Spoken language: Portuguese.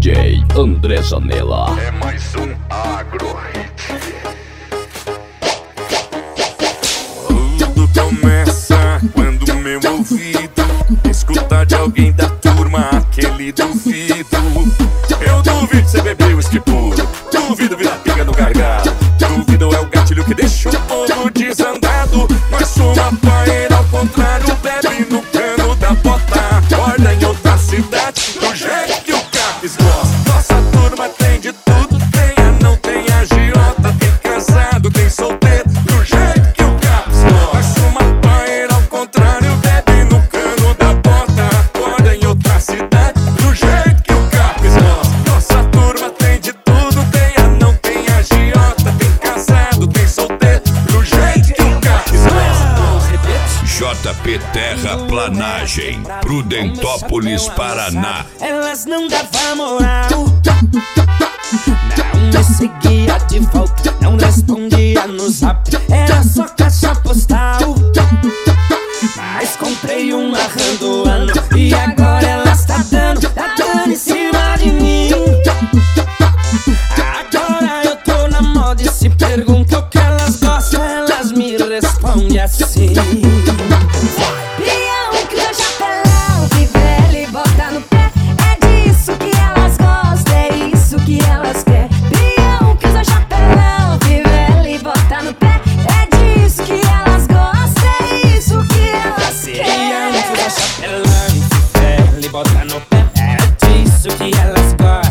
DJ André Janela. É mais um Agro Hit. Tudo começa quando meu ouvido escuta de alguém da turma aquele duvido. Eu duvido cê beber uísque puro, duvido virar pinga no gargalo, duvido é o gatilho que deixa o povo desandado. Nós somos a paeira ao contrário, bebe no cano da bota, acorda em outra cidade, do jeito que o Capes gosta. Nossa turma tem de tudo, tem a não tem agiota, tem casado, tem solteiro, do jeito que o Capes gosta. Nós somos a paeira ao contrário, bebe no cano da bota, acorda em outra cidade, do jeito que o Capes gosta. Nossa turma tem de tudo, tem a não tem agiota, tem casado, tem solteiro, do jeito que o Capes gosta. JP Terraplanagem, Prudentópolis, Paraná. Elas não davam moral, não me seguia de volta, não respondia no zap, era só caixa postal. Mas comprei um narrando ano e agora elas tá dando em cima de mim. Agora eu tô na moda e se pergunta o que elas gostam, elas me respondem assim. Peão que usa chapelão, que velho e bota no pé. É disso que elas gostam, é isso que elas querem. Peão que usa chapelão, que velho e bota no pé. É disso que elas gostam, é isso que elas Peão que usa querem. chapelão, que velho e bota no pé. É disso que elas gostam.